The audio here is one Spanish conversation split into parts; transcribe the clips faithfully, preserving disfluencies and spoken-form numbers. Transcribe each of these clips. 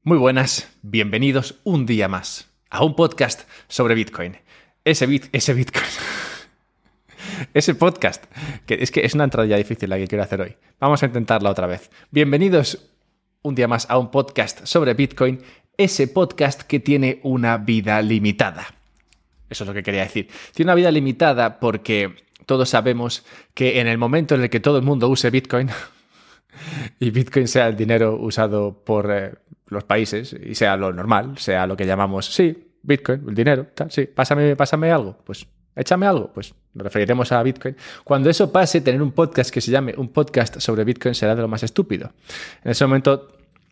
Muy buenas, bienvenidos un día más a un podcast sobre Bitcoin. Ese, bit, ese Bitcoin, ese podcast, que es que es una entrada difícil la que quiero hacer hoy. Vamos a intentarla otra vez. Bienvenidos un día más a un podcast sobre Bitcoin, ese podcast que tiene una vida limitada. Eso es lo que quería decir. Tiene una vida limitada porque todos sabemos que en el momento en el que todo el mundo use Bitcoin y Bitcoin sea el dinero usado por eh, los países y sea lo normal, sea lo que llamamos, sí, Bitcoin, el dinero, tal, sí, pásame, pásame algo, pues échame algo, pues nos referiremos a Bitcoin. Cuando eso pase, tener un podcast que se llame un podcast sobre Bitcoin será de lo más estúpido. En ese momento,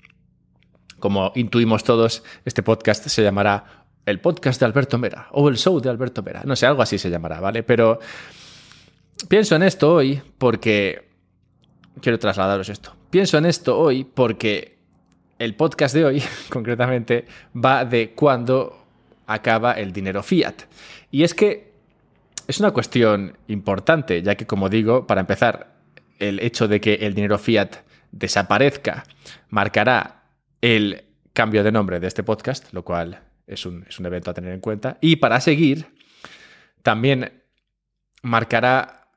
como intuimos todos, este podcast se llamará el podcast de Alberto Mera o el show de Alberto Mera, no sé, algo así se llamará, ¿vale? Pero pienso en esto hoy porque quiero trasladaros esto. Pienso en esto hoy porque el podcast de hoy, concretamente, va de cuándo acaba el dinero fiat. Y es que es una cuestión importante, ya que, como digo, para empezar, el hecho de que el dinero fiat desaparezca marcará el cambio de nombre de este podcast, lo cual es un, es un evento a tener en cuenta. Y para seguir, también marcará,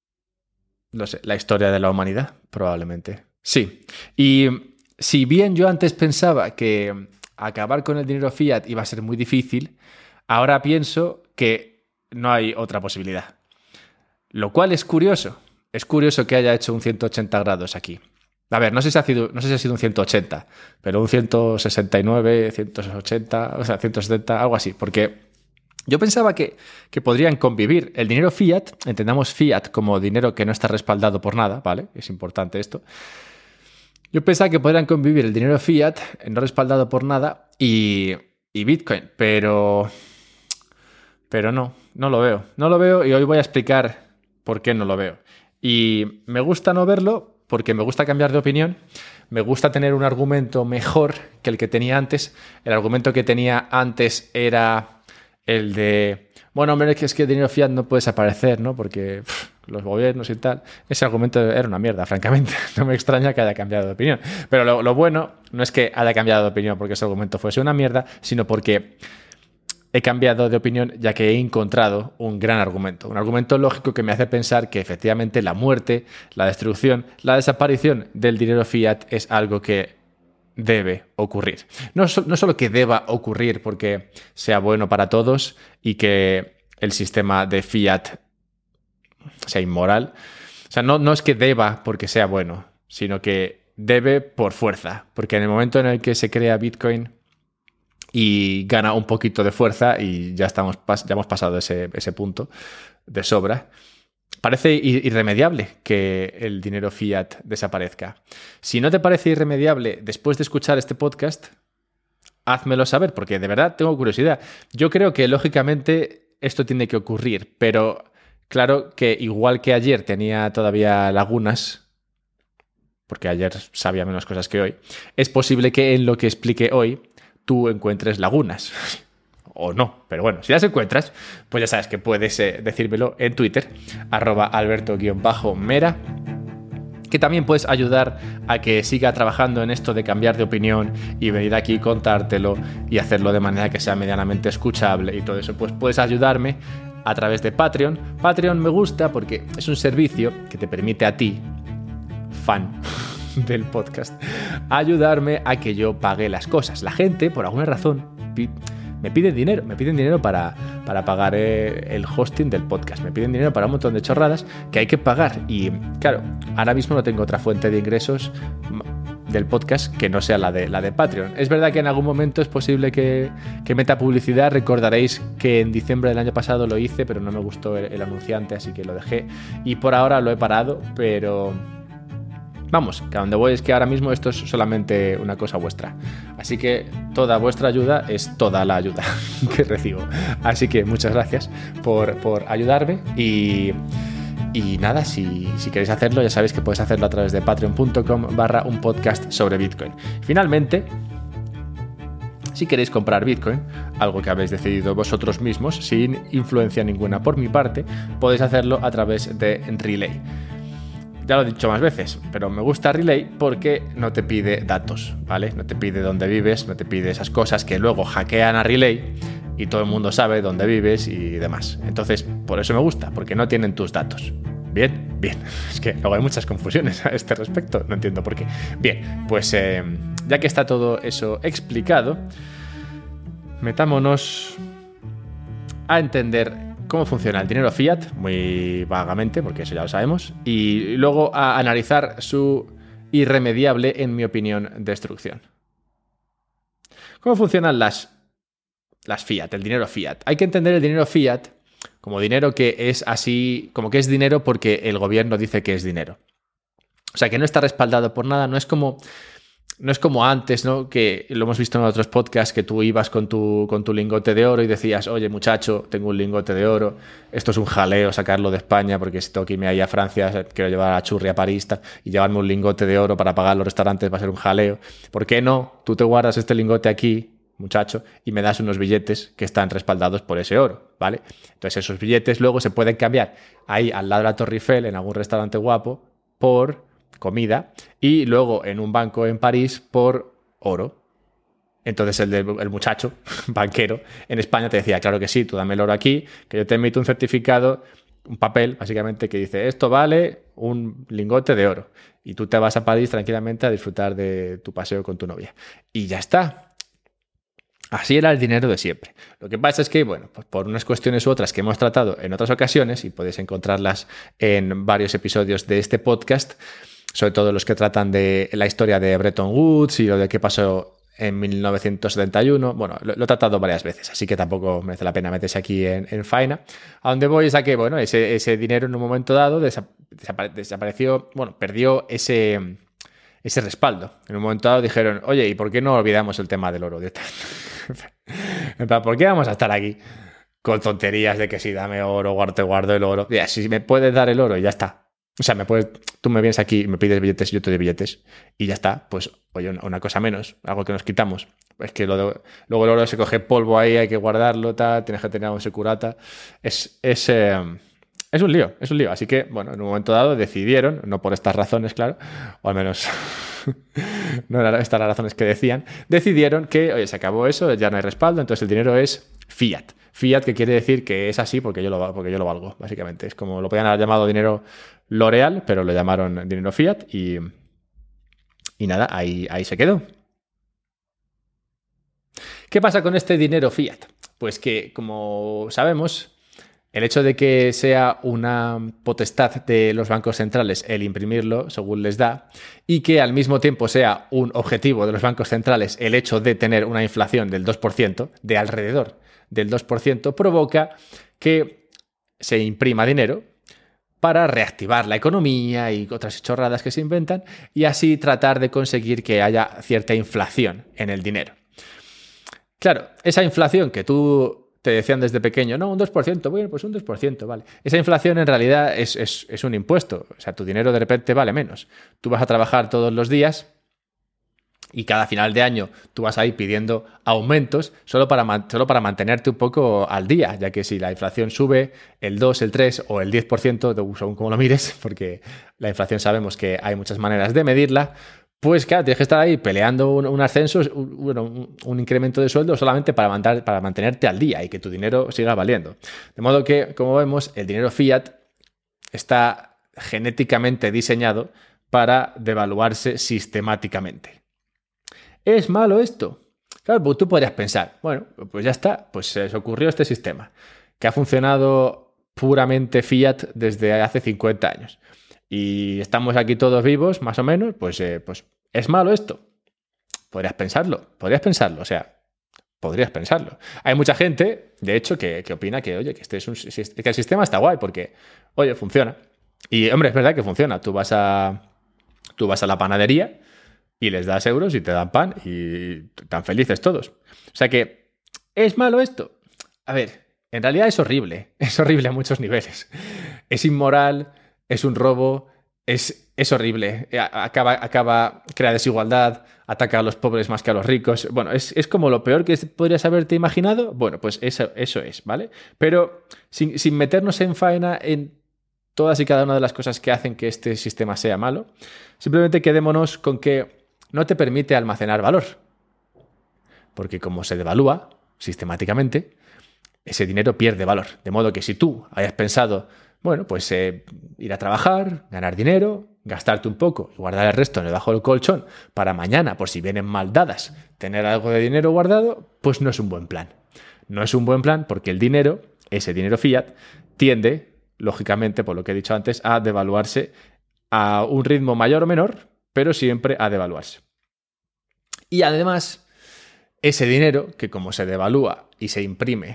no sé, la historia de la humanidad, probablemente. Sí. Y si bien yo antes pensaba que acabar con el dinero fiat iba a ser muy difícil, ahora pienso que no hay otra posibilidad. Lo cual es curioso. Es curioso que haya hecho un ciento ochenta grados aquí. A ver, no sé si ha sido, no sé si ha sido un ciento ochenta, pero un ciento sesenta y nueve, ciento ochenta, o sea, ciento setenta, algo así. Porque yo pensaba que, que podrían convivir el dinero fiat, entendamos fiat como dinero que no está respaldado por nada, ¿vale? Es importante esto. Yo pensaba que podrían convivir el dinero fiat, no respaldado por nada, y, y Bitcoin, pero, pero no, no lo veo. No lo veo y hoy voy a explicar por qué no lo veo. Y me gusta no verlo porque me gusta cambiar de opinión, me gusta tener un argumento mejor que el que tenía antes. El argumento que tenía antes era el de, bueno, hombre, es que el dinero fiat no puede desaparecer, ¿no? Porque pff, los gobiernos y tal. Ese argumento era una mierda, francamente. No me extraña que haya cambiado de opinión. Pero lo, lo bueno no es que haya cambiado de opinión porque ese argumento fuese una mierda, sino porque he cambiado de opinión ya que he encontrado un gran argumento. Un argumento lógico que me hace pensar que efectivamente la muerte, la destrucción, la desaparición del dinero fiat es algo que debe ocurrir. No, so- no solo que deba ocurrir porque sea bueno para todos y que el sistema de fiat sea inmoral. O sea, no, no es que deba porque sea bueno, sino que debe por fuerza. Porque en el momento en el que se crea Bitcoin y gana un poquito de fuerza y ya, estamos, ya hemos pasado ese, ese punto de sobra, parece irremediable que el dinero fiat desaparezca. Si no te parece irremediable después de escuchar este podcast, házmelo saber, porque de verdad tengo curiosidad. Yo creo que lógicamente esto tiene que ocurrir, pero claro que igual que ayer tenía todavía lagunas, porque ayer sabía menos cosas que hoy, es posible que en lo que explique hoy tú encuentres lagunas. O no, pero bueno, si las encuentras, pues ya sabes que puedes eh, decírmelo en Twitter, arroba alberto-mera, que también puedes ayudar a que siga trabajando en esto de cambiar de opinión y venir aquí y contártelo y hacerlo de manera que sea medianamente escuchable y todo eso. Pues puedes ayudarme a través de Patreon. Patreon me gusta porque es un servicio que te permite a ti, fan del podcast, ayudarme a que yo pague las cosas. La gente, por alguna razón, me piden dinero, me piden dinero para, para pagar el hosting del podcast, me piden dinero para un montón de chorradas que hay que pagar. Y claro, ahora mismo no tengo otra fuente de ingresos del podcast que no sea la de, la de Patreon. Es verdad que en algún momento es posible que, que meta publicidad. Recordaréis que en diciembre del año pasado lo hice, pero no me gustó el, el anunciante, así que lo dejé. Y por ahora lo he parado, pero vamos, que a donde voy es que ahora mismo esto es solamente una cosa vuestra. Así que toda vuestra ayuda es toda la ayuda que recibo. Así que muchas gracias por, por ayudarme y, y nada, si, si queréis hacerlo ya sabéis que podéis hacerlo a través de patreon.com barra un podcast sobre Bitcoin. Finalmente, si queréis comprar Bitcoin, algo que habéis decidido vosotros mismos, sin influencia ninguna por mi parte, podéis hacerlo a través de Relay. ya lo he dicho más veces, pero me gusta Relay porque no te pide datos, ¿vale? No te pide dónde vives, no te pide esas cosas que luego hackean a Relay y todo el mundo sabe dónde vives y demás. Entonces, por eso me gusta, porque no tienen tus datos. Bien, bien. Es que luego hay muchas confusiones a este respecto, no entiendo por qué. Bien, pues eh, ya que está todo eso explicado, metámonos a entender cómo funciona el dinero fiat, muy vagamente, porque eso ya lo sabemos, y luego a analizar su irremediable, en mi opinión, destrucción. ¿Cómo funcionan las, las fiat, el dinero fiat? Hay que entender el dinero fiat como dinero que es así, como que es dinero porque el gobierno dice que es dinero. O sea, que no está respaldado por nada, no es como... No es como antes, ¿no? Que lo hemos visto en otros podcasts, que tú ibas con tu, con tu lingote de oro y decías, oye, muchacho, tengo un lingote de oro, esto es un jaleo sacarlo de España porque si tengo que irme ahí a Francia, quiero llevar a Churri a París y llevarme un lingote de oro para pagar los restaurantes va a ser un jaleo. ¿Por qué no? Tú te guardas este lingote aquí, muchacho, y me das unos billetes que están respaldados por ese oro, ¿vale? Entonces esos billetes luego se pueden cambiar ahí al lado de la Torre Eiffel, en algún restaurante guapo, por comida, y luego en un banco en París por oro. Entonces el, de, el muchacho banquero en España te decía, claro que sí, tú dame el oro aquí, que yo te emito un certificado, un papel básicamente que dice, esto vale un lingote de oro, y tú te vas a París tranquilamente a disfrutar de tu paseo con tu novia. Y ya está. Así era el dinero de siempre. Lo que pasa es que, bueno, pues por unas cuestiones u otras que hemos tratado en otras ocasiones, y podéis encontrarlas en varios episodios de este podcast, sobre todo los que tratan de la historia de Bretton Woods y lo de qué pasó en mil novecientos setenta y uno. Bueno, lo, lo he tratado varias veces, así que tampoco merece la pena meterse aquí en, en faena. A donde voy es a que, bueno, ese, ese dinero en un momento dado desa, desapare, desapareció, bueno, perdió ese, ese respaldo. En un momento dado dijeron, oye, ¿y por qué no olvidamos el tema del oro? ¿Por qué vamos a estar aquí con tonterías de que si dame oro, guardo, te guardo el oro? Ya, si me puedes dar el oro y ya está. O sea, me puedes, tú me vienes aquí y me pides billetes y yo te doy billetes y ya está. Pues, oye, una, una cosa menos, algo que nos quitamos. Es que lo de, luego el oro se coge polvo ahí, hay que guardarlo, tal, tienes que tener un securata. Es, es, eh, es un lío, es un lío. Así que, bueno, en un momento dado decidieron, no por estas razones, claro, o al menos no eran estas las razones que decían, decidieron que, oye, se acabó eso, ya no hay respaldo, entonces el dinero es fiat. Fiat, que quiere decir que es así porque yo lo, porque yo lo valgo, básicamente. Es como lo podían haber llamado dinero L'Oreal, pero lo llamaron dinero fiat y, y nada, ahí, ahí se quedó. ¿Qué pasa con este dinero fiat? Pues que, como sabemos, el hecho de que sea una potestad de los bancos centrales el imprimirlo según les da y que al mismo tiempo sea un objetivo de los bancos centrales el hecho de tener una inflación del dos por ciento, de alrededor del dos por ciento, provoca que se imprima dinero para reactivar la economía y otras chorradas que se inventan y así tratar de conseguir que haya cierta inflación en el dinero. Claro, esa inflación que tú te decían desde pequeño, no, un dos por ciento, bueno, pues un dos por ciento, vale. Esa inflación en realidad es, es, es un impuesto, o sea, tu dinero de repente vale menos. Tú vas a trabajar todos los días y cada final de año tú vas a ir pidiendo aumentos solo para, solo para mantenerte un poco al día, ya que si la inflación sube el dos, el tres o el diez por ciento, según como lo mires, porque la inflación sabemos que hay muchas maneras de medirla, pues claro, tienes que estar ahí peleando un, un ascenso, un, bueno, un, un incremento de sueldo solamente para, mandar, para mantenerte al día y que tu dinero siga valiendo. De modo que, como vemos, el dinero fiat está genéticamente diseñado para devaluarse sistemáticamente. ¿Es malo esto? Claro, pues tú podrías pensar, bueno, pues ya está, pues se ocurrió este sistema que ha funcionado puramente fiat desde hace cincuenta años. Y estamos aquí todos vivos, más o menos, pues, eh, pues ¿es malo esto? Podrías pensarlo, podrías pensarlo, o sea, podrías pensarlo. Hay mucha gente, de hecho, que, que opina que, oye, que, este es un, que el sistema está guay porque, oye, funciona. Y, hombre, es verdad que funciona. Tú vas a, tú vas a la panadería y les das euros y te dan pan y están felices todos. O sea que, ¿es malo esto? A ver, en realidad es horrible, es horrible a muchos niveles. Es inmoral, es un robo, es, es horrible. Acaba, acaba, crea desigualdad, ataca a los pobres más que a los ricos. Bueno, es, es como lo peor que podrías haberte imaginado. Bueno, pues eso, eso es, ¿vale? Pero sin, sin meternos en faena en todas y cada una de las cosas que hacen que este sistema sea malo. Simplemente quedémonos con que no te permite almacenar valor. Porque como se devalúa sistemáticamente, ese dinero pierde valor. De modo que si tú hayas pensado, bueno, pues eh, ir a trabajar, ganar dinero, gastarte un poco y guardar el resto debajo del colchón para mañana, por si vienen mal dadas, tener algo de dinero guardado, pues no es un buen plan. No es un buen plan porque el dinero, ese dinero fiat, tiende, lógicamente, por lo que he dicho antes, a devaluarse a un ritmo mayor o menor, pero siempre a devaluarse. Y además, ese dinero, que como se devalúa y se imprime,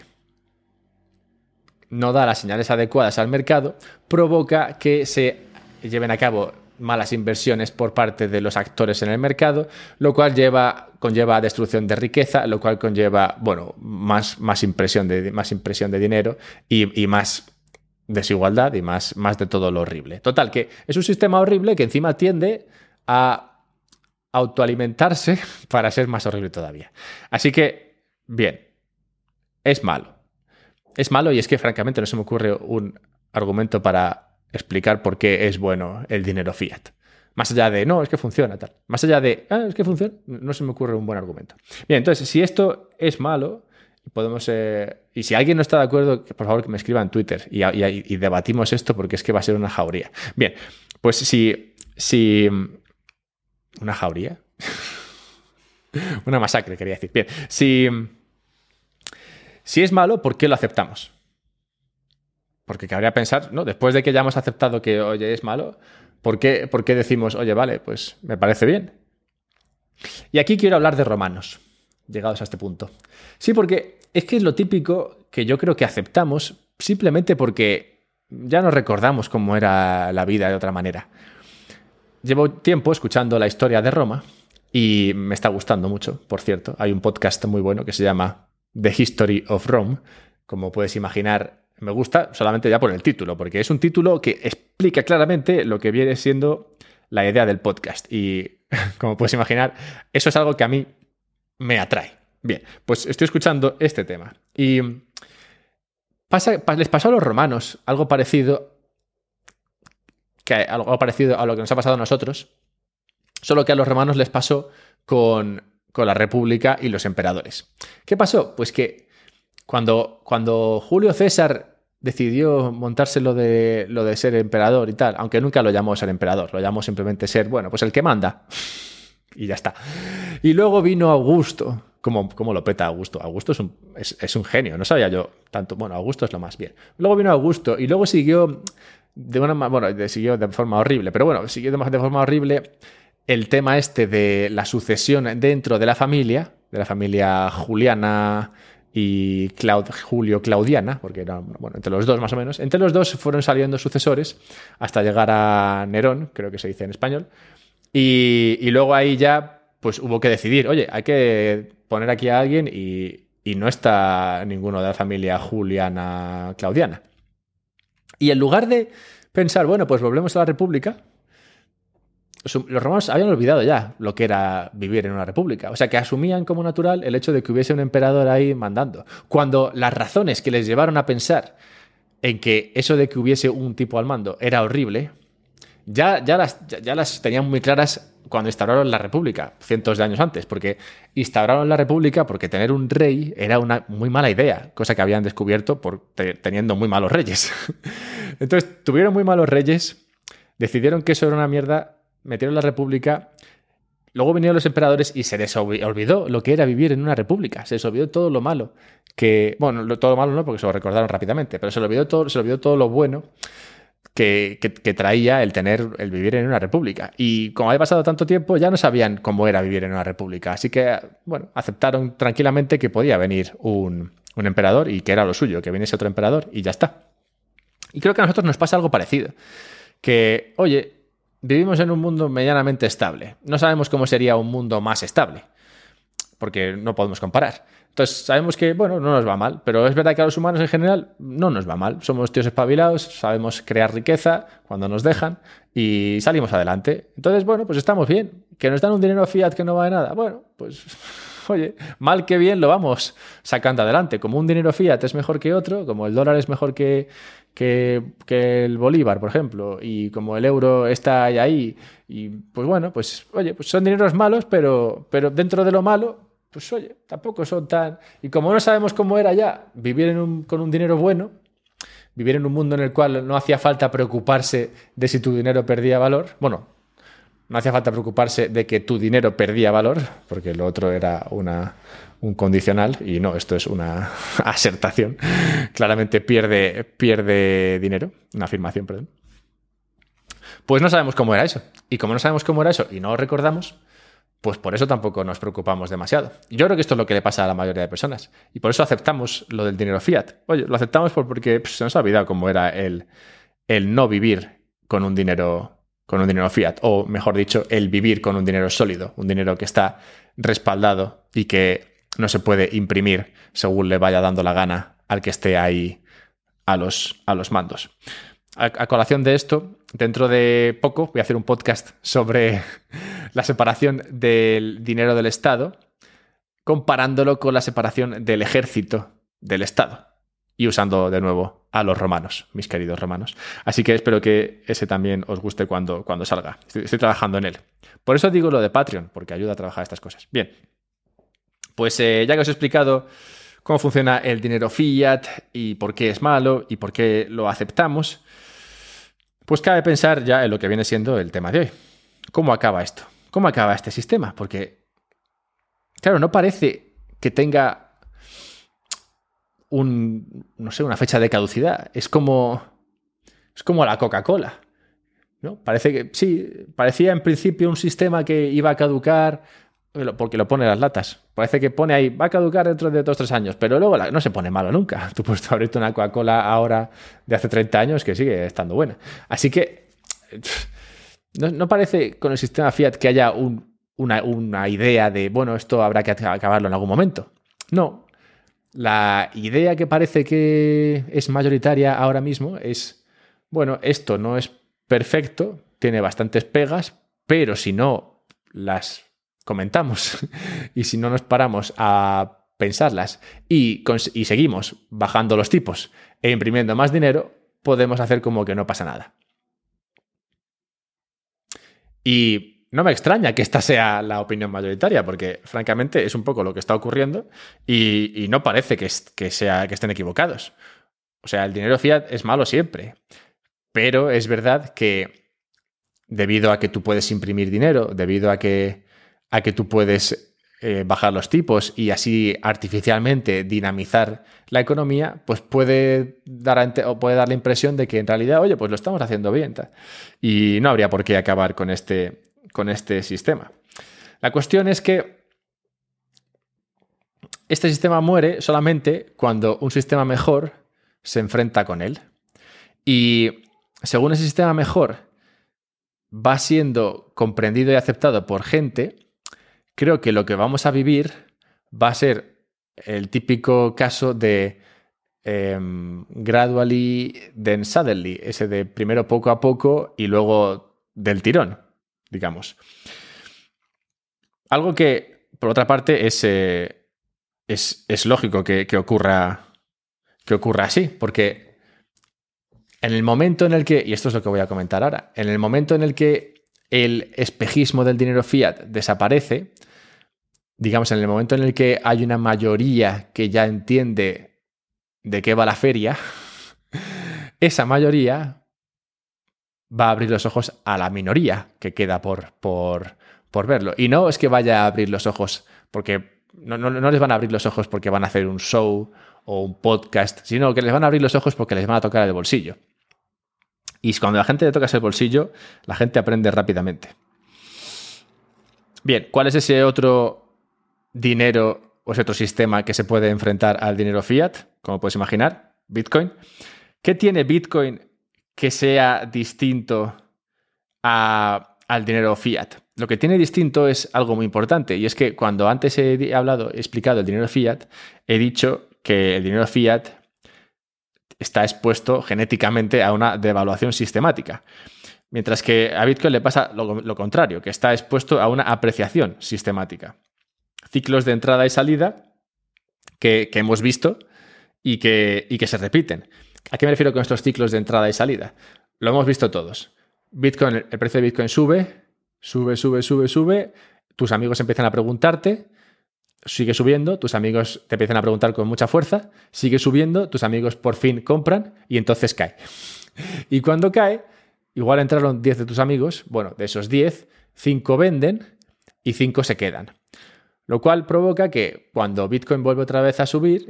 no da las señales adecuadas al mercado, provoca que se lleven a cabo malas inversiones por parte de los actores en el mercado, lo cual lleva, conlleva destrucción de riqueza, lo cual conlleva, bueno, más, más, impresión, de, más impresión de dinero y, y más desigualdad y más, más de todo lo horrible. Total, que es un sistema horrible que encima tiende a autoalimentarse para ser más horrible todavía. Así que, bien, es malo. Es malo y es que francamente no se me ocurre un argumento para explicar por qué es bueno el dinero fiat. Más allá de, no, es que funciona, tal. Más allá de, ah, es que funciona, no se me ocurre un buen argumento. Bien, entonces, si esto es malo, podemos... Eh, y si alguien no está de acuerdo, que por favor que me escriba en Twitter y, y, y debatimos esto porque es que va a ser una jauría. Bien, pues si... si ¿una jauría? Una masacre, quería decir. Bien, si... Si es malo, ¿por qué lo aceptamos? Porque cabría pensar, ¿no? Después de que ya hemos aceptado que, oye, es malo, ¿por qué, por qué decimos, oye, vale, pues me parece bien? Y aquí quiero hablar de romanos, llegados a este punto. Sí, porque es que es lo típico que yo creo que aceptamos simplemente porque ya no recordamos cómo era la vida de otra manera. Llevo tiempo escuchando la historia de Roma y me está gustando mucho, por cierto. Hay un podcast muy bueno que se llama The History of Rome. Como puedes imaginar, me gusta solamente ya por el título, porque es un título que explica claramente lo que viene siendo la idea del podcast. Y, como puedes imaginar, eso es algo que a mí me atrae. Bien, pues estoy escuchando este tema. Y pasa, les pasó a los romanos algo parecido, que, algo parecido a lo que nos ha pasado a nosotros, solo que a los romanos les pasó con... con la República y los emperadores. ¿Qué pasó? Pues que cuando, cuando Julio César decidió montarse lo de, lo de ser emperador y tal, aunque nunca lo llamó ser emperador, lo llamó simplemente ser, bueno, pues el que manda. Y ya está. Y luego vino Augusto. ¿Cómo, cómo lo peta Augusto? Augusto es un, es, es un genio, no sabía yo tanto. Bueno, Augusto es lo más bien. Luego vino Augusto y luego siguió de una bueno, siguió de forma horrible, pero bueno, siguió de, de forma horrible el tema este de la sucesión dentro de la familia, de la familia Juliana y Claud- Julio Claudiana, porque era, bueno, entre los dos más o menos. Entre los dos fueron saliendo sucesores hasta llegar a Nerón, creo que se dice en español, y, y luego ahí ya pues hubo que decidir, oye, hay que poner aquí a alguien y, y no está ninguno de la familia Juliana Claudiana. Y en lugar de pensar, bueno, pues volvemos a la República, los romanos habían olvidado ya lo que era vivir en una república. O sea, que asumían como natural el hecho de que hubiese un emperador ahí mandando. Cuando las razones que les llevaron a pensar en que eso de que hubiese un tipo al mando era horrible, ya, ya, las, ya, ya las tenían muy claras cuando instauraron la república, cientos de años antes. Porque instauraron la república porque tener un rey era una muy mala idea, cosa que habían descubierto por te, teniendo muy malos reyes. Entonces, tuvieron muy malos reyes, decidieron que eso era una mierda, metieron la república, luego vinieron los emperadores y se les olvidó lo que era vivir en una república, se les olvidó todo lo malo, que, bueno, todo lo malo no, porque se lo recordaron rápidamente, pero se les olvidó todo, se les olvidó todo lo bueno que, que, que traía el tener, el vivir en una república. Y como había pasado tanto tiempo, ya no sabían cómo era vivir en una república, así que, bueno, aceptaron tranquilamente que podía venir un, un emperador y que era lo suyo, que viniese otro emperador y ya está. Y creo que a nosotros nos pasa algo parecido, que, oye, vivimos en un mundo medianamente estable. No sabemos cómo sería un mundo más estable, porque no podemos comparar. Entonces sabemos que, bueno, no nos va mal, pero es verdad que a los humanos en general no nos va mal. Somos tíos espabilados, sabemos crear riqueza cuando nos dejan y salimos adelante. Entonces, bueno, pues estamos bien. ¿Que nos dan un dinero fiat que no vale nada? Bueno, pues, oye, mal que bien lo vamos sacando adelante. Como un dinero fiat es mejor que otro, como el dólar es mejor que... que, que el bolívar, por ejemplo, y como el euro está ahí, ahí y pues bueno, pues oye, pues son dineros malos, pero, pero dentro de lo malo, pues oye, tampoco son tan... Y como no sabemos cómo era ya vivir en un, con un dinero bueno, vivir en un mundo en el cual no hacía falta preocuparse de si tu dinero perdía valor, bueno, no hacía falta preocuparse de que tu dinero perdía valor, porque lo otro era una, un condicional, y no, esto es una asertación. Claramente pierde, pierde dinero, una afirmación, perdón. Pues no sabemos cómo era eso. Y como no sabemos cómo era eso y no lo recordamos, pues por eso tampoco nos preocupamos demasiado. Y yo creo que esto es lo que le pasa a la mayoría de personas. Y por eso aceptamos lo del dinero fiat. Oye, lo aceptamos porque pues, se nos ha olvidado cómo era el, el no vivir con un dinero con un dinero fiat, o mejor dicho, el vivir con un dinero sólido, un dinero que está respaldado y que no se puede imprimir según le vaya dando la gana al que esté ahí a los, a los mandos. A, a colación de esto, dentro de poco voy a hacer un podcast sobre la separación del dinero del Estado, comparándolo con la separación del ejército del Estado. Y usando de nuevo a los romanos, mis queridos romanos. Así que espero que ese también os guste cuando, cuando salga. Estoy, estoy trabajando en él. Por eso digo lo de Patreon, porque ayuda a trabajar estas cosas. Bien, pues eh, ya que os he explicado cómo funciona el dinero fiat y por qué es malo y por qué lo aceptamos, pues cabe pensar ya en lo que viene siendo el tema de hoy. ¿Cómo acaba esto? ¿Cómo acaba este sistema? Porque, claro, no parece que tenga un, no sé, una fecha de caducidad. Es como, es como la Coca-Cola, ¿no? Parece que, sí, parecía en principio un sistema que iba a caducar, porque lo pone en las latas. Parece que pone ahí, va a caducar dentro de dos o tres años, pero luego la, no se pone malo nunca. Tú puedes abrirte una Coca-Cola ahora de hace treinta años que sigue estando buena. Así que no, no parece con el sistema fiat que haya un, una, una idea de, bueno, esto habrá que acabarlo en algún momento. No. La idea que parece que es mayoritaria ahora mismo es, bueno, esto no es perfecto, tiene bastantes pegas, pero si no las comentamos y si no nos paramos a pensarlas y, y seguimos bajando los tipos e imprimiendo más dinero, podemos hacer como que no pasa nada. Y no me extraña que esta sea la opinión mayoritaria, porque francamente es un poco lo que está ocurriendo y, y no parece que, es, que, sea, que estén equivocados. O sea, el dinero fiat es malo siempre, pero es verdad que debido a que tú puedes imprimir dinero, debido a que, a que tú puedes eh, bajar los tipos y así artificialmente dinamizar la economía, pues puede dar, a, o puede dar la impresión de que en realidad, oye, pues lo estamos haciendo bien. Tal. Y no habría por qué acabar con este... con este sistema. La cuestión es que este sistema muere solamente cuando un sistema mejor se enfrenta con él. Y según ese sistema mejor va siendo comprendido y aceptado por gente, creo que lo que vamos a vivir va a ser el típico caso de eh, gradually then suddenly, ese de primero poco a poco y luego del tirón, digamos. Algo que, por otra parte, es, eh, es, es lógico que, que, ocurra, que ocurra así, porque en el momento en el que, y esto es lo que voy a comentar ahora, en el momento en el que el espejismo del dinero fiat desaparece, digamos, en el momento en el que hay una mayoría que ya entiende de qué va la feria, esa mayoría va a abrir los ojos a la minoría que queda por, por, por verlo. Y no es que vaya a abrir los ojos porque no, no, no les van a abrir los ojos porque van a hacer un show o un podcast, sino que les van a abrir los ojos porque les van a tocar el bolsillo. Y cuando la gente le toca el bolsillo, la gente aprende rápidamente. Bien, ¿cuál es ese otro dinero o ese otro sistema que se puede enfrentar al dinero fiat? Como puedes imaginar, Bitcoin. ¿Qué tiene Bitcoin que sea distinto a, al dinero fiat? Lo que tiene distinto es algo muy importante, y es que cuando antes he hablado, he explicado el dinero fiat, he dicho que el dinero fiat está expuesto genéticamente a una devaluación sistemática, mientras que a Bitcoin le pasa lo, lo contrario, que está expuesto a una apreciación sistemática. Ciclos de entrada y salida que, que hemos visto y que, y que se repiten. ¿A qué me refiero con estos ciclos de entrada y salida? Lo hemos visto todos. Bitcoin, el precio de Bitcoin sube, sube, sube, sube, sube. Tus amigos empiezan a preguntarte, sigue subiendo, tus amigos te empiezan a preguntar con mucha fuerza, sigue subiendo, tus amigos por fin compran y entonces cae. Y cuando cae, igual entraron diez de tus amigos, bueno, de esos diez, cinco venden y cinco se quedan. Lo cual provoca que cuando Bitcoin vuelve otra vez a subir,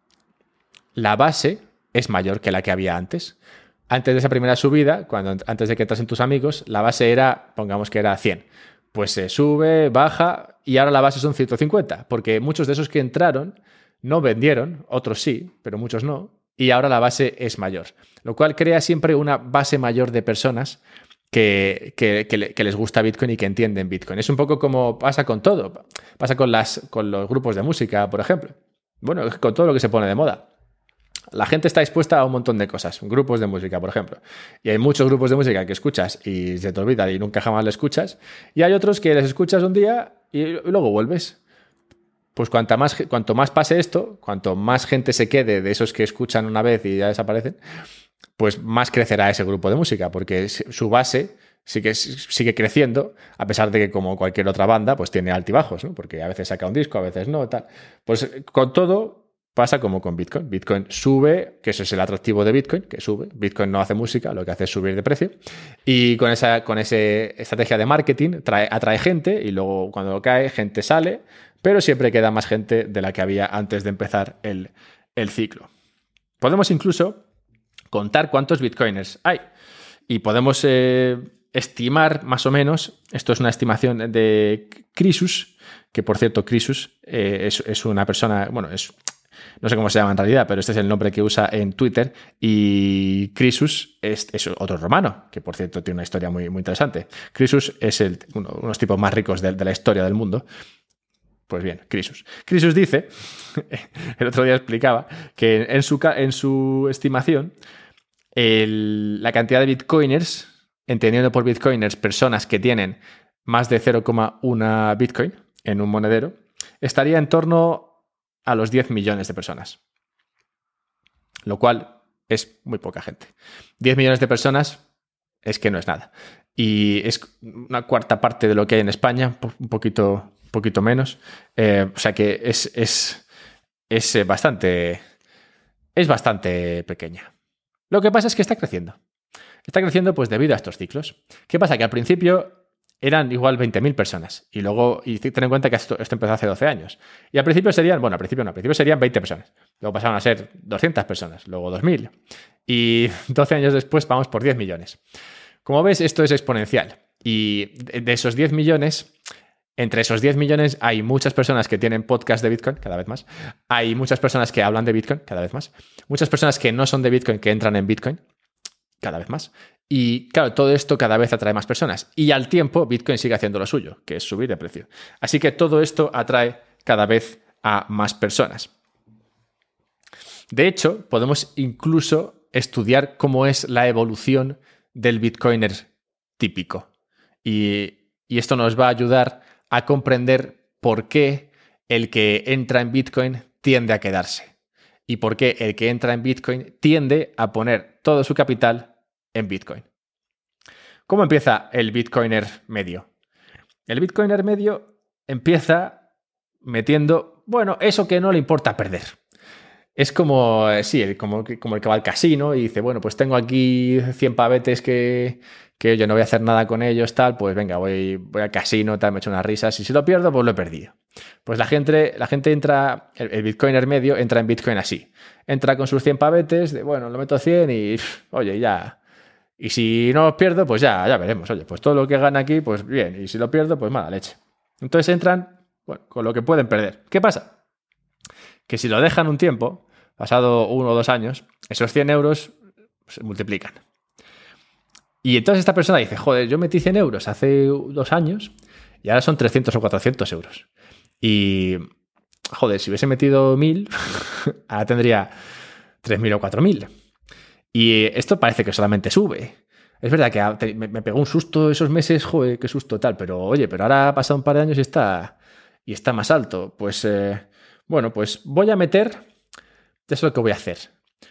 la base es mayor que la que había antes. Antes de esa primera subida, cuando, antes de que entrasen tus amigos, la base era, pongamos que era cien. Pues se sube, baja y ahora la base son ciento cincuenta, porque muchos de esos que entraron no vendieron, otros sí, pero muchos no, y ahora la base es mayor. Lo cual crea siempre una base mayor de personas que, que, que, que les gusta Bitcoin y que entienden Bitcoin. Es un poco como pasa con todo. Pasa con, las, con los grupos de música, por ejemplo. Bueno, con todo lo que se pone de moda. La gente está dispuesta a un montón de cosas. Grupos de música, por ejemplo. Y hay muchos grupos de música que escuchas y se te olvida y nunca jamás le escuchas. Y hay otros que les escuchas un día y luego vuelves. Pues cuanta más, cuanto más pase esto, cuanto más gente se quede de esos que escuchan una vez y ya desaparecen, pues más crecerá ese grupo de música, porque su base sigue, sigue creciendo, a pesar de que, como cualquier otra banda, pues tiene altibajos, ¿no? Porque a veces saca un disco, a veces no, tal. Pues con todo pasa como con Bitcoin. Bitcoin sube, que eso es el atractivo de Bitcoin, que sube. Bitcoin no hace música, lo que hace es subir de precio. Y con esa con ese estrategia de marketing trae, atrae gente y luego cuando cae, gente sale, pero siempre queda más gente de la que había antes de empezar el, el ciclo. Podemos incluso contar cuántos bitcoiners hay y podemos eh, estimar más o menos, esto es una estimación de Crisus, que por cierto Crisus eh, es, es una persona, bueno, es, no sé cómo se llama en realidad, pero este es el nombre que usa en Twitter, y Crisus es, es otro romano, que por cierto tiene una historia muy, muy interesante. Crisus es el, uno, uno de los tipos más ricos de, de la historia del mundo. Pues bien, Crisus. Crisus dice, el otro día explicaba, que en su, en su estimación, el, la cantidad de bitcoiners, entendiendo por bitcoiners personas que tienen más de cero coma uno bitcoin en un monedero, estaría en torno a los diez millones de personas. Lo cual es muy poca gente. diez millones de personas es que no es nada. Y es una cuarta parte de lo que hay en España, un poquito... poquito menos, eh, o sea que es, es, es bastante es bastante pequeña. Lo que pasa es que está creciendo. Está creciendo pues debido a estos ciclos. ¿Qué pasa? Que al principio eran igual veinte mil personas y luego, y ten en cuenta que esto, esto empezó hace doce años. Y al principio serían, bueno, al principio no, al principio serían veinte personas. Luego pasaron a ser doscientas personas, luego dos mil. Y doce años después vamos por diez millones. Como ves, esto es exponencial. Y de esos diez millones... Entre esos diez millones hay muchas personas que tienen podcast de Bitcoin, cada vez más. Hay muchas personas que hablan de Bitcoin, cada vez más. Muchas personas que no son de Bitcoin, que entran en Bitcoin, cada vez más. Y claro, todo esto cada vez atrae más personas. Y al tiempo, Bitcoin sigue haciendo lo suyo, que es subir de precio. Así que todo esto atrae cada vez a más personas. De hecho, podemos incluso estudiar cómo es la evolución del Bitcoiner típico. Y, y esto nos va a ayudar a comprender por qué el que entra en Bitcoin tiende a quedarse y por qué el que entra en Bitcoin tiende a poner todo su capital en Bitcoin. ¿Cómo empieza el Bitcoiner medio? El Bitcoiner medio empieza metiendo, bueno, eso que no le importa perder. Es como, sí, como, como el que va al casino y dice, bueno, pues tengo aquí cien pavetes que, que yo no voy a hacer nada con ellos, tal, pues venga, voy, voy al casino, tal, me echo unas risas y si lo pierdo, pues lo he perdido. Pues la gente, la gente entra, el, el Bitcoiner medio entra en Bitcoin así. Entra con sus cien pavetes, de bueno, lo meto cien y, pff, oye, ya. Y si no los pierdo, pues ya, ya veremos. Oye, pues todo lo que gana aquí, pues bien. Y si lo pierdo, pues mala leche. Entonces entran, bueno, con lo que pueden perder. ¿Qué pasa? Que si lo dejan un tiempo, pasado uno o dos años, esos cien euros se multiplican. Y entonces esta persona dice, joder, yo metí cien euros hace dos años y ahora son trescientos o cuatrocientos euros. Y, joder, si hubiese metido mil, ahora tendría tres mil o cuatro mil. Y esto parece que solamente sube. Es verdad que me pegó un susto esos meses, joder, qué susto tal, pero oye, pero ahora ha pasado un par de años y está, y está más alto. Pues, eh, bueno, pues voy a meter... Eso es lo que voy a hacer.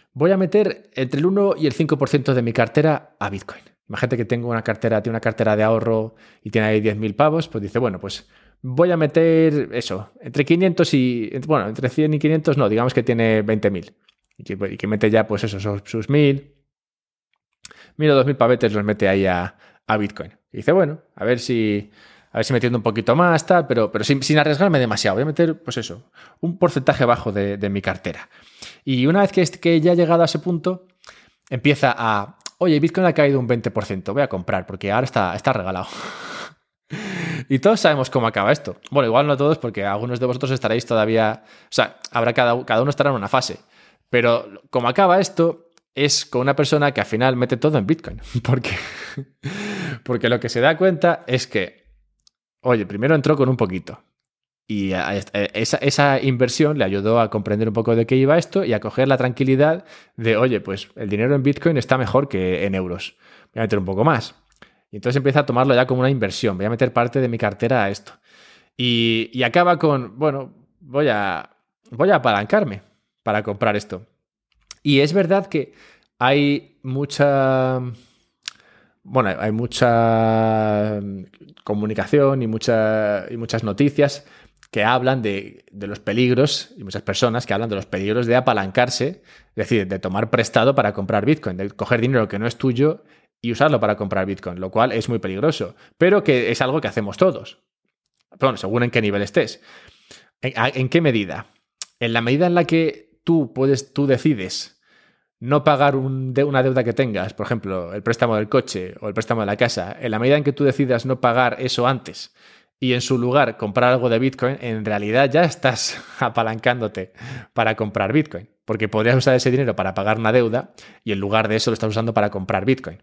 voy a meter entre el uno y el cinco por ciento de mi cartera a Bitcoin. Imagínate que tengo una cartera, tiene una cartera de ahorro y tiene ahí diez mil pavos, pues dice, bueno, pues voy a meter eso, entre quinientos y, bueno, entre cien y quinientos, no, digamos que tiene veinte mil. Y que, y que mete ya, pues eso, sus, sus mil, mil o dos mil pavetes los mete ahí a, a Bitcoin. Y dice, bueno, a ver si, a ver si metiendo un poquito más, tal, pero, pero sin, sin arriesgarme demasiado. Voy a meter, pues eso, un porcentaje bajo de, de mi cartera. Y una vez que, que ya he llegado a ese punto, empieza a, oye, Bitcoin ha caído un veinte por ciento, voy a comprar porque ahora está, está regalado. Y todos sabemos cómo acaba esto. Bueno, igual no todos, porque algunos de vosotros estaréis todavía... O sea, habrá cada, cada uno estará en una fase. Pero como acaba esto, es con una persona que al final mete todo en Bitcoin. Porque, porque lo que se da cuenta es que, oye, primero entró con un poquito. Y a esa, esa inversión le ayudó a comprender un poco de qué iba esto y a coger la tranquilidad de, oye, pues el dinero en Bitcoin está mejor que en euros. Voy a meter un poco más. Y entonces empieza a tomarlo ya como una inversión. Voy a meter parte de mi cartera a esto. Y, y acaba con, bueno, voy a, voy a apalancarme para comprar esto. Y es verdad que hay mucha... Bueno, hay mucha comunicación y, mucha, y muchas noticias que hablan de, de los peligros, y muchas personas que hablan de los peligros de apalancarse, es decir, de tomar prestado para comprar Bitcoin, de coger dinero que no es tuyo y usarlo para comprar Bitcoin, lo cual es muy peligroso, pero que es algo que hacemos todos. Bueno, según en qué nivel estés. ¿En, en qué medida? En la medida en la que tú, puedes, tú decides no pagar un de una deuda que tengas, por ejemplo, el préstamo del coche o el préstamo de la casa, en la medida en que tú decidas no pagar eso antes y en su lugar comprar algo de Bitcoin, en realidad ya estás apalancándote para comprar Bitcoin, porque podrías usar ese dinero para pagar una deuda y en lugar de eso lo estás usando para comprar Bitcoin.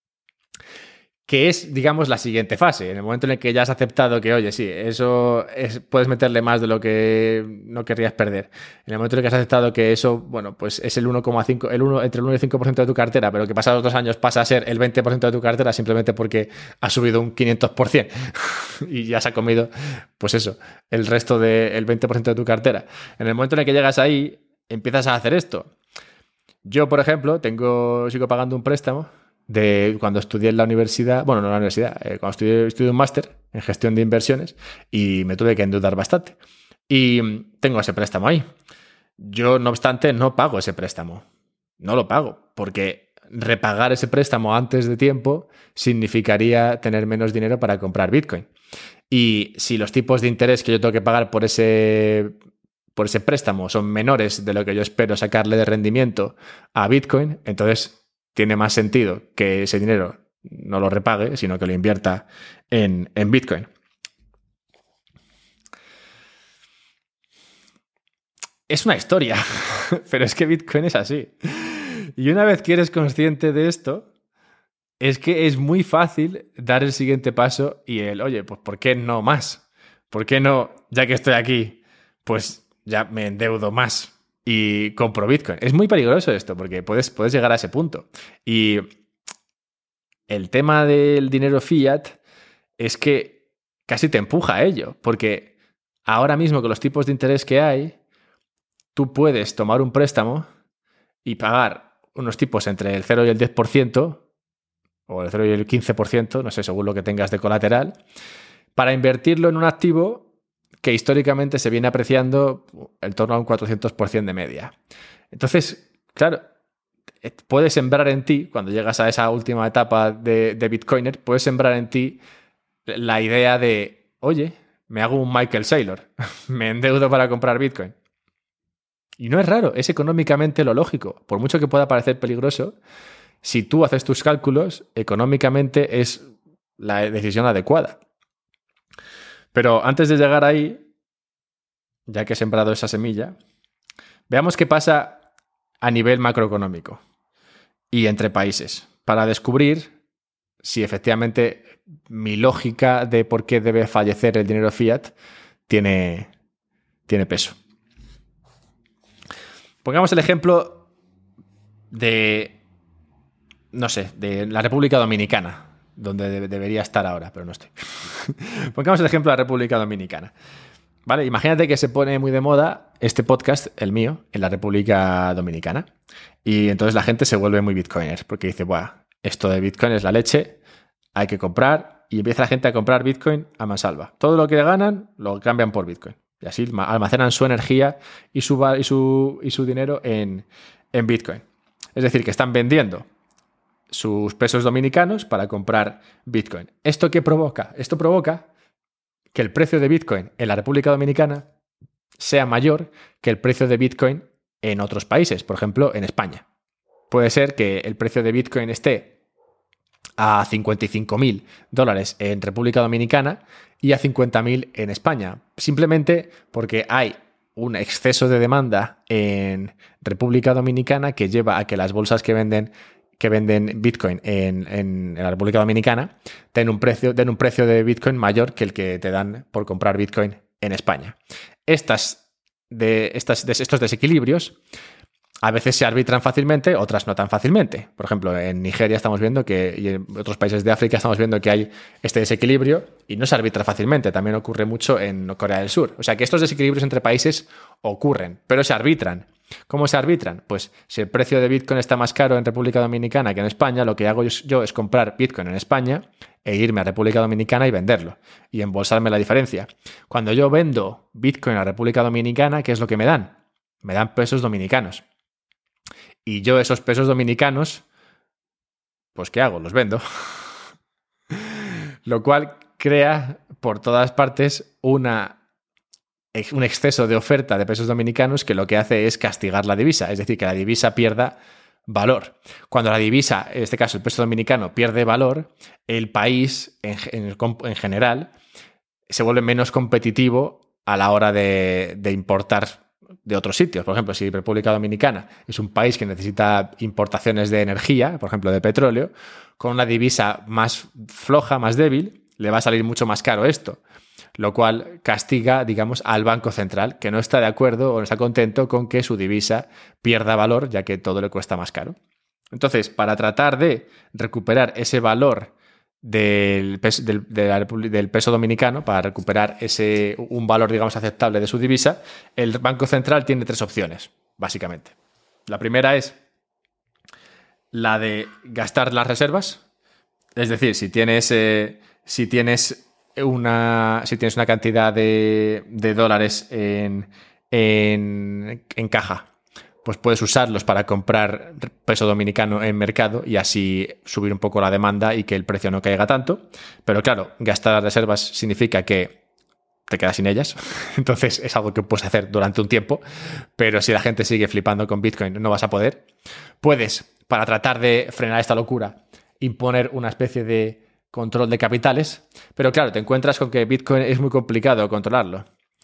Que es, digamos, la siguiente fase. En el momento en el que ya has aceptado que, oye, sí, eso es, puedes meterle más de lo que no querrías perder. En el momento en el que has aceptado que eso, bueno, pues es el uno coma cinco, el uno, entre el uno y el cinco por ciento de tu cartera, pero que pasados dos años pasa a ser el veinte por ciento de tu cartera simplemente porque ha subido un quinientos por ciento y ya se ha comido, pues eso, el resto del veinte por ciento de tu cartera. En el momento en el que llegas ahí, empiezas a hacer esto. Yo, por ejemplo, tengo, sigo pagando un préstamo de cuando estudié en la universidad, bueno, no en la universidad, eh, cuando estudié, estudié un máster en gestión de inversiones y me tuve que endeudar bastante. Y tengo ese préstamo ahí. Yo, no obstante, no pago ese préstamo. No lo pago, porque repagar ese préstamo antes de tiempo significaría tener menos dinero para comprar Bitcoin. Y si los tipos de interés que yo tengo que pagar por ese, por ese préstamo son menores de lo que yo espero sacarle de rendimiento a Bitcoin, entonces tiene más sentido que ese dinero no lo repague, sino que lo invierta en, en Bitcoin. Es una historia, pero es que Bitcoin es así. Y una vez que eres consciente de esto, es que es muy fácil dar el siguiente paso y el, oye, pues ¿por qué no más? ¿Por qué no, ya que estoy aquí, pues ya me endeudo más y compro Bitcoin? Es muy peligroso esto porque puedes, puedes llegar a ese punto. Y el tema del dinero fiat es que casi te empuja a ello, porque ahora mismo con los tipos de interés que hay, tú puedes tomar un préstamo y pagar unos tipos entre el cero y el diez por ciento o el cero y el quince por ciento, no sé, según lo que tengas de colateral, para invertirlo en un activo que históricamente se viene apreciando en torno a un cuatrocientos por ciento de media. Entonces, claro, puedes sembrar en ti, cuando llegas a esa última etapa de, de Bitcoiner, puedes sembrar en ti la idea de, oye, me hago un Michael Saylor, me endeudo para comprar Bitcoin. Y no es raro, es económicamente lo lógico. Por mucho que pueda parecer peligroso, si tú haces tus cálculos, económicamente es la decisión adecuada. Pero antes de llegar ahí, ya que he sembrado esa semilla, veamos qué pasa a nivel macroeconómico y entre países, para descubrir si efectivamente mi lógica de por qué debe fallecer el dinero fiat tiene, tiene peso. Pongamos el ejemplo de, no sé, de la República Dominicana, donde de- debería estar ahora, pero no estoy. Pongamos el ejemplo de la República Dominicana. ¿Vale? Imagínate que se pone muy de moda este podcast, el mío, en la República Dominicana. Y entonces la gente se vuelve muy bitcoiner porque dice, buah, esto de Bitcoin es la leche, hay que comprar. Y empieza la gente a comprar Bitcoin a mansalva. Todo lo que ganan lo cambian por Bitcoin. Y así almacenan su energía y su, y su, y su dinero en, en Bitcoin. Es decir, que están vendiendo sus pesos dominicanos para comprar Bitcoin. ¿Esto qué provoca? Esto provoca que el precio de Bitcoin en la República Dominicana sea mayor que el precio de Bitcoin en otros países, por ejemplo, en España. Puede ser que el precio de Bitcoin esté a cincuenta y cinco mil dólares en República Dominicana y a cincuenta mil en España, simplemente porque hay un exceso de demanda en República Dominicana que lleva a que las bolsas que venden que venden Bitcoin en, en, en la República Dominicana den un, precio, den un precio de Bitcoin mayor que el que te dan por comprar Bitcoin en España. Estas, de, estas, de estos desequilibrios a veces se arbitran fácilmente, otras no tan fácilmente. Por ejemplo, en Nigeria estamos viendo que, y en otros países de África estamos viendo que hay este desequilibrio y no se arbitra fácilmente. También ocurre mucho en Corea del Sur. O sea que estos desequilibrios entre países ocurren, pero se arbitran. ¿Cómo se arbitran? Pues si el precio de Bitcoin está más caro en República Dominicana que en España, lo que hago yo es comprar Bitcoin en España e irme a República Dominicana y venderlo y embolsarme la diferencia. Cuando yo vendo Bitcoin a República Dominicana, ¿qué es lo que me dan? Me dan pesos dominicanos. Y yo esos pesos dominicanos, pues ¿qué hago? Los vendo. Lo cual crea por todas partes una un exceso de oferta de pesos dominicanos que lo que hace es castigar la divisa, es decir, que la divisa pierda valor. Cuando la divisa, en este caso el peso dominicano, pierde valor, el país en, en, en general se vuelve menos competitivo a la hora de, de importar de otros sitios. Por ejemplo, si República Dominicana es un país que necesita importaciones de energía, por ejemplo de petróleo, con una divisa más floja, más débil, le va a salir mucho más caro esto. Lo cual castiga, digamos, al Banco Central, que no está de acuerdo o no está contento con que su divisa pierda valor, ya que todo le cuesta más caro. Entonces, para tratar de recuperar ese valor del peso, del, de la, del peso dominicano, para recuperar ese, un valor, digamos, aceptable de su divisa, el Banco Central tiene tres opciones, básicamente. La primera es la de gastar las reservas. Es decir, si tienes... Eh, si tienes Una, si tienes una cantidad de, de dólares en, en, en caja, pues puedes usarlos para comprar peso dominicano en mercado y así subir un poco la demanda y que el precio no caiga tanto. Pero claro, gastar las reservas significa que te quedas sin ellas. Entonces es algo que puedes hacer durante un tiempo, pero si la gente sigue flipando con Bitcoin no vas a poder. Puedes, para tratar de frenar esta locura, imponer una especie de control de capitales, pero claro, te encuentras con que Bitcoin es muy complicado controlarlo.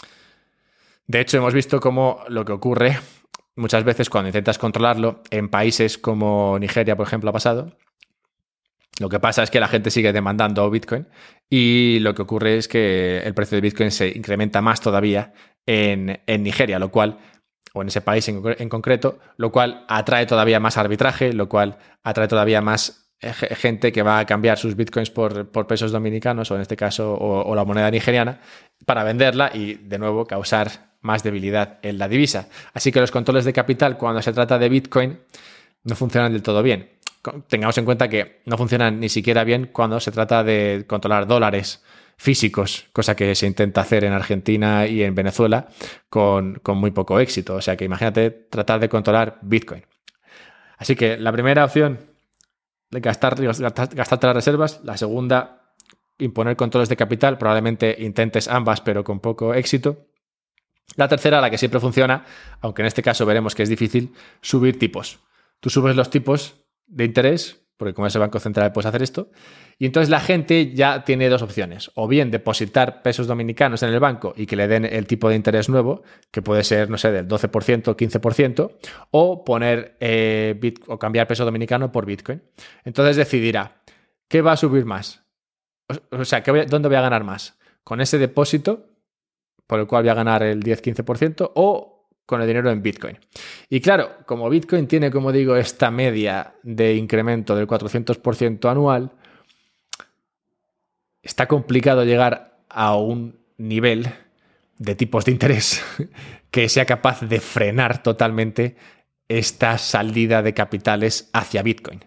De hecho, hemos visto cómo lo que ocurre muchas veces cuando intentas controlarlo en países como Nigeria, por ejemplo, ha pasado. Lo que pasa es que la gente sigue demandando Bitcoin y lo que ocurre es que el precio de Bitcoin se incrementa más todavía en, en Nigeria, lo cual, o en ese país en, en concreto, lo cual atrae todavía más arbitraje, lo cual atrae todavía más gente que va a cambiar sus bitcoins por, por pesos dominicanos o en este caso o, o la moneda nigeriana para venderla y de nuevo causar más debilidad en la divisa. Así que los controles de capital cuando se trata de Bitcoin no funcionan del todo bien. Tengamos en cuenta que no funcionan ni siquiera bien cuando se trata de controlar dólares físicos, cosa que se intenta hacer en Argentina y en Venezuela con, con muy poco éxito. O sea que imagínate tratar de controlar Bitcoin. Así que la primera opción, Gastar, gastar, gastarte las reservas. La segunda, imponer controles de capital. Probablemente intentes ambas, pero con poco éxito. La tercera, la que siempre funciona, aunque en este caso veremos que es difícil, subir tipos. Tú subes los tipos de interés, porque como es el Banco Central puedes hacer esto, y entonces la gente ya tiene dos opciones. O bien depositar pesos dominicanos en el banco y que le den el tipo de interés nuevo, que puede ser, no sé, del doce por ciento o quince por ciento, o poner eh, bit, o cambiar peso dominicano por Bitcoin. Entonces decidirá, ¿qué va a subir más? O, o sea, ¿qué voy a, ¿dónde voy a ganar más? ¿Con ese depósito, por el cual voy a ganar el diez a quince por ciento, o con el dinero en Bitcoin? Y claro, como Bitcoin tiene, como digo, esta media de incremento del cuatrocientos por ciento anual, está complicado llegar a un nivel de tipos de interés que sea capaz de frenar totalmente esta salida de capitales hacia Bitcoin.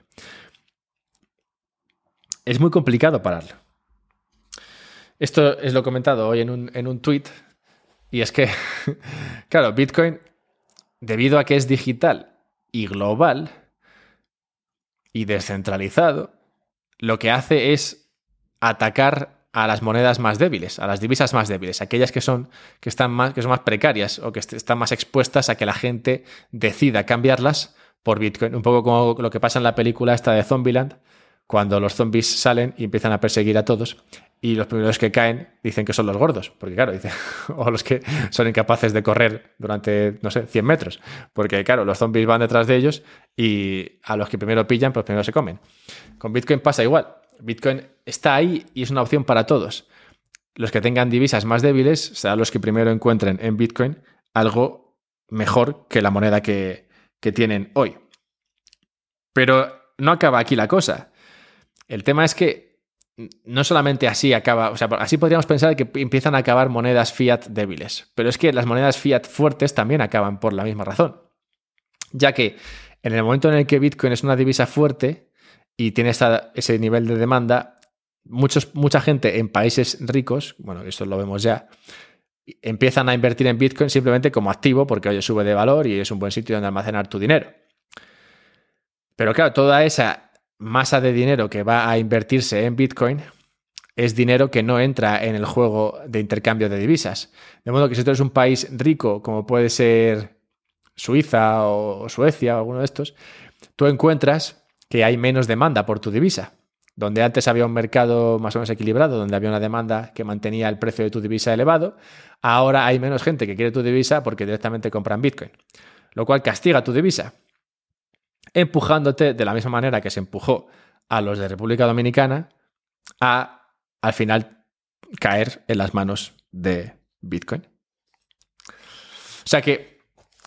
Es muy complicado pararlo. Esto es lo comentado hoy en un, en un tweet, y es que, claro, Bitcoin, debido a que es digital y global y descentralizado, lo que hace es atacar a las monedas más débiles, a las divisas más débiles, aquellas que son, que están más, que son más precarias o que est- están más expuestas a que la gente decida cambiarlas por Bitcoin. Un poco como lo que pasa en la película esta de Zombieland, cuando los zombies salen y empiezan a perseguir a todos y los primeros que caen dicen que son los gordos, porque claro, dicen, o los que son incapaces de correr durante, no sé, cien metros, porque claro, los zombies van detrás de ellos y a los que primero pillan, pues primero se comen. Con Bitcoin pasa igual. Bitcoin está ahí y es una opción para todos. Los que tengan divisas más débiles serán los que primero encuentren en Bitcoin algo mejor que la moneda que, que tienen hoy. Pero no acaba aquí la cosa. El tema es que no solamente así acaba, o sea, así podríamos pensar que empiezan a acabar monedas fiat débiles, pero es que las monedas fiat fuertes también acaban por la misma razón. Ya que en el momento en el que Bitcoin es una divisa fuerte y tiene esta, ese nivel de demanda, muchos, mucha gente en países ricos, bueno, esto lo vemos ya, empiezan a invertir en Bitcoin simplemente como activo porque oye, sube de valor y es un buen sitio donde almacenar tu dinero. Pero claro, toda esa masa de dinero que va a invertirse en Bitcoin es dinero que no entra en el juego de intercambio de divisas. De modo que si tú eres un país rico, como puede ser Suiza o Suecia o alguno de estos, tú encuentras que hay menos demanda por tu divisa. Donde antes había un mercado más o menos equilibrado, donde había una demanda que mantenía el precio de tu divisa elevado, ahora hay menos gente que quiere tu divisa porque directamente compran Bitcoin, lo cual castiga tu divisa, empujándote de la misma manera que se empujó a los de República Dominicana a, al final, caer en las manos de Bitcoin. O sea que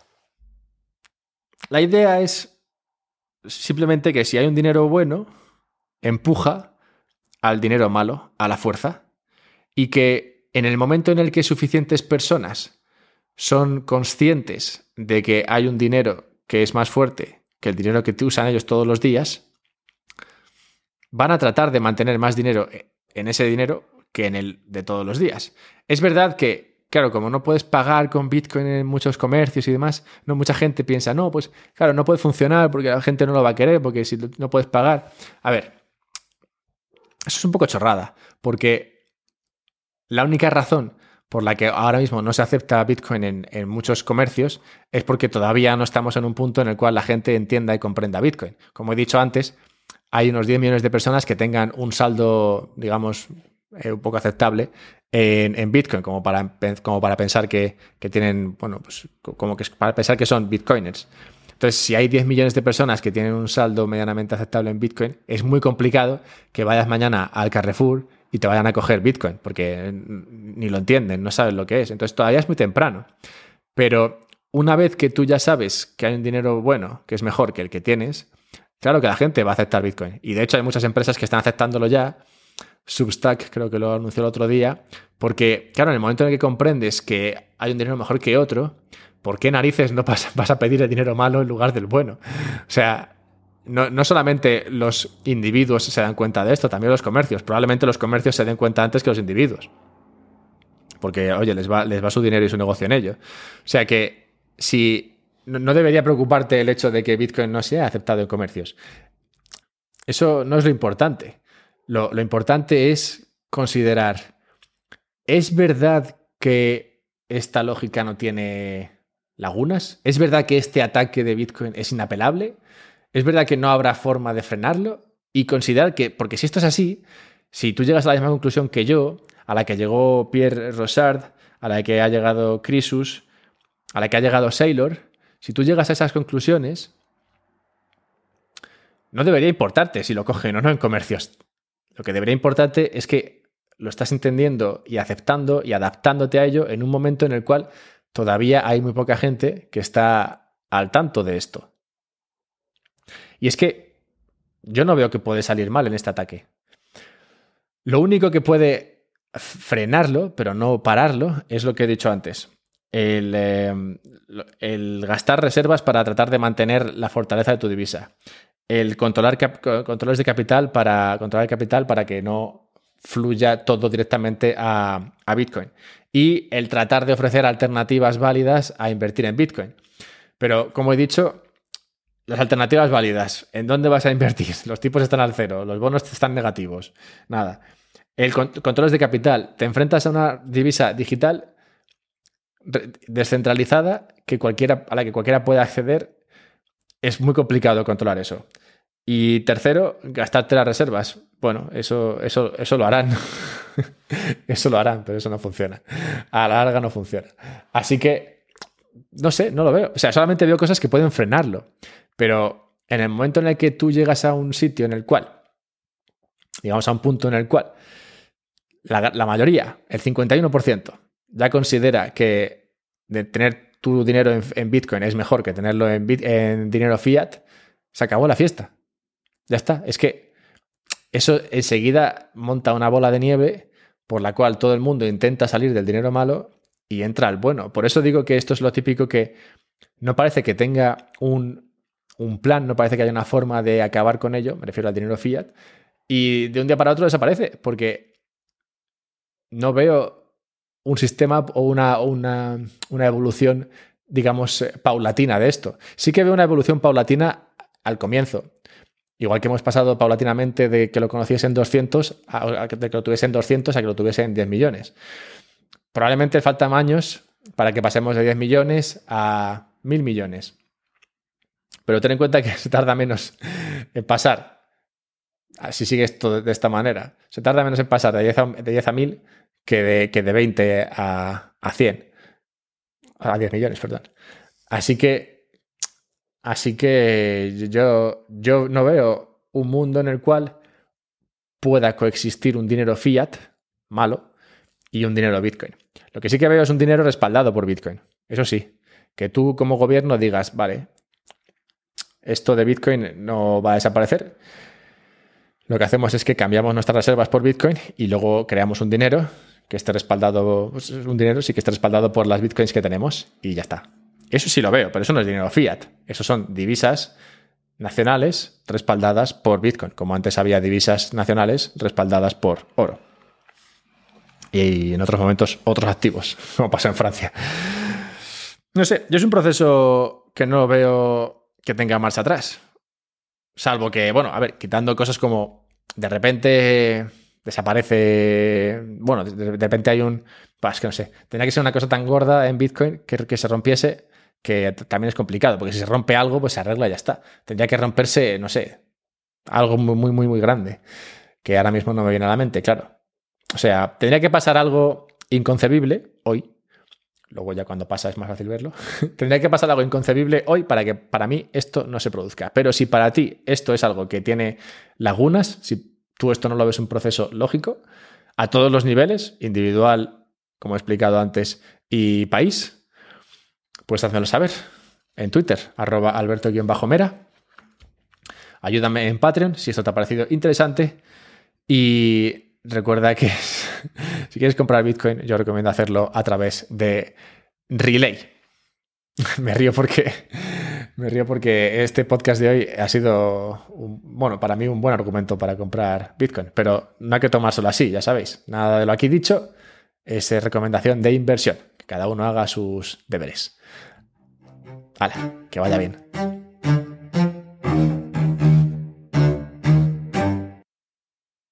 la idea es simplemente que si hay un dinero bueno, empuja al dinero malo, a la fuerza, y que en el momento en el que suficientes personas son conscientes de que hay un dinero que es más fuerte que el dinero que te usan ellos todos los días, van a tratar de mantener más dinero en ese dinero que en el de todos los días. Es verdad que, claro, como no puedes pagar con Bitcoin en muchos comercios y demás, no mucha gente piensa, no, pues claro, no puede funcionar porque la gente no lo va a querer, porque si no puedes pagar... A ver, eso es un poco chorrada, porque la única razón por la que ahora mismo no se acepta Bitcoin en, en muchos comercios es porque todavía no estamos en un punto en el cual la gente entienda y comprenda Bitcoin. Como he dicho antes, hay unos diez millones de personas que tengan un saldo, digamos, eh, un poco aceptable en, en Bitcoin, como para, como para pensar que, que tienen, bueno, pues como que para pensar que son Bitcoiners. Entonces, si hay diez millones de personas que tienen un saldo medianamente aceptable en Bitcoin, es muy complicado que vayas mañana al Carrefour y te vayan a coger Bitcoin, porque ni lo entienden, no saben lo que es. Entonces, todavía es muy temprano. Pero una vez que tú ya sabes que hay un dinero bueno, que es mejor que el que tienes, claro que la gente va a aceptar Bitcoin. Y de hecho hay muchas empresas que están aceptándolo ya. Substack creo que lo anunció el otro día. Porque, claro, en el momento en el que comprendes que hay un dinero mejor que otro, ¿por qué narices no vas, vas a pedir el dinero malo en lugar del bueno? O sea, no, no solamente los individuos se dan cuenta de esto, también los comercios. Probablemente los comercios se den cuenta antes que los individuos. Porque, oye, les va, les va su dinero y su negocio en ello. O sea que si... No debería preocuparte el hecho de que Bitcoin no sea aceptado en comercios. Eso no es lo importante. Lo, lo importante es considerar, ¿es verdad que esta lógica no tiene lagunas? ¿Es verdad que este ataque de Bitcoin es inapelable? ¿Es verdad que no habrá forma de frenarlo? Y considerar que, porque si esto es así, si tú llegas a la misma conclusión que yo, a la que llegó Pierre Rochard, a la que ha llegado Croesus, a la que ha llegado Saylor, si tú llegas a esas conclusiones, no debería importarte si lo cogen o no en comercios. Lo que debería importarte es que lo estás entendiendo y aceptando y adaptándote a ello en un momento en el cual todavía hay muy poca gente que está al tanto de esto. Y es que yo no veo que puede salir mal en este ataque. Lo único que puede frenarlo, pero no pararlo, es lo que he dicho antes. El, eh, el gastar reservas para tratar de mantener la fortaleza de tu divisa. El controlar cap- controles de capital para controlar el capital para que no fluya todo directamente a, a Bitcoin. Y el tratar de ofrecer alternativas válidas a invertir en Bitcoin. Pero, como he dicho, las alternativas válidas, ¿en dónde vas a invertir? Los tipos están al cero, los bonos están negativos. Nada. El con- controles de capital. Te enfrentas a una divisa digital descentralizada que cualquiera, a la que cualquiera pueda acceder. Es muy complicado controlar eso. Y tercero, gastarte las reservas. Bueno, eso, eso, eso lo harán. Eso lo harán, pero eso no funciona. A la larga no funciona. Así que, no sé, no lo veo. O sea, solamente veo cosas que pueden frenarlo. Pero en el momento en el que tú llegas a un sitio en el cual, digamos a un punto en el cual la, la mayoría, el cincuenta y uno por ciento, ya considera que de tener tu dinero en, en Bitcoin es mejor que tenerlo en, bit, en dinero fiat, se acabó la fiesta. Ya está. Es que eso enseguida monta una bola de nieve por la cual todo el mundo intenta salir del dinero malo y entra al bueno. Por eso digo que esto es lo típico, que no parece que tenga un, un plan, no parece que haya una forma de acabar con ello, me refiero al dinero fiat, y de un día para otro desaparece, porque no veo un sistema o una, una, una evolución, digamos, paulatina de esto. Sí que veo una evolución paulatina al comienzo. Igual que hemos pasado paulatinamente de que lo conociesen doscientos, a, a de que lo tuviesen doscientos a que lo tuviesen diez millones. Probablemente faltan años para que pasemos de diez millones a mil millones. Pero ten en cuenta que se tarda menos en pasar, si sigue esto de esta manera, se tarda menos en pasar de diez a, de diez a mil que de, que de veinte a, a cien. A diez millones, perdón. Así que Así que yo, yo no veo un mundo en el cual pueda coexistir un dinero fiat malo y un dinero Bitcoin. Lo que sí que veo es un dinero respaldado por Bitcoin. Eso sí, que tú como gobierno digas, vale, esto de Bitcoin no va a desaparecer. Lo que hacemos es que cambiamos nuestras reservas por Bitcoin y luego creamos un dinero que esté respaldado, pues un dinero sí que esté respaldado por las Bitcoins que tenemos y ya está. Eso sí lo veo, pero eso no es dinero fiat. Eso son divisas nacionales respaldadas por Bitcoin, como antes había divisas nacionales respaldadas por oro. Y en otros momentos otros activos, como pasa en Francia. No sé, yo es un proceso que no veo que tenga marcha atrás. Salvo que, bueno, a ver, quitando cosas como de repente desaparece, bueno, de repente hay un, pues que no sé, tendría que ser una cosa tan gorda en Bitcoin que, que se rompiese, que también es complicado, porque si se rompe algo, pues se arregla y ya está. Tendría que romperse, no sé, algo muy, muy, muy, muy grande, que ahora mismo no me viene a la mente, claro. O sea, tendría que pasar algo inconcebible hoy, luego ya cuando pasa es más fácil verlo, tendría que pasar algo inconcebible hoy para que para mí esto no se produzca. Pero si para ti esto es algo que tiene lagunas, si tú esto no lo ves un proceso lógico, a todos los niveles, individual, como he explicado antes, y país, pues házmelo saber en Twitter, arroba alberto-mera. Ayúdame en Patreon si esto te ha parecido interesante. Y recuerda que si quieres comprar Bitcoin, yo recomiendo hacerlo a través de Relay. Me río porque me río porque este podcast de hoy ha sido, un, bueno, para mí un buen argumento para comprar Bitcoin. Pero no hay que tomárselo así, ya sabéis. Nada de lo aquí dicho es recomendación de inversión. Que cada uno haga sus deberes. Hala, que vaya bien.